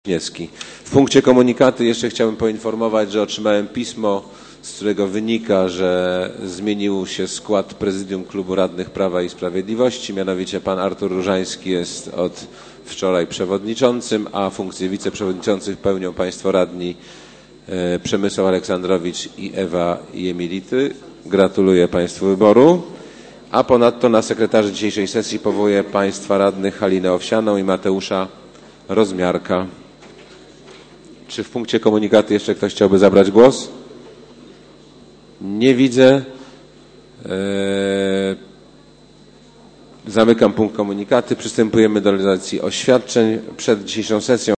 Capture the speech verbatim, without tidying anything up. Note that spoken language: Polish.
W punkcie komunikaty jeszcze chciałbym poinformować, że otrzymałem pismo, z którego wynika, że zmienił się skład prezydium Klubu Radnych Prawa i Sprawiedliwości. Mianowicie pan Artur Różański jest od wczoraj przewodniczącym, a funkcję wiceprzewodniczących pełnią państwo radni Przemysław Aleksandrowicz i Ewa Jemility. Gratuluję państwu wyboru. A ponadto na sekretarzy dzisiejszej sesji powołuję państwa radnych Halinę Owsianą i Mateusza Rozmiarka. Czy w punkcie komunikaty jeszcze ktoś chciałby zabrać głos? Nie widzę. Eee, zamykam punkt komunikaty. Przystępujemy do realizacji oświadczeń przed dzisiejszą sesją.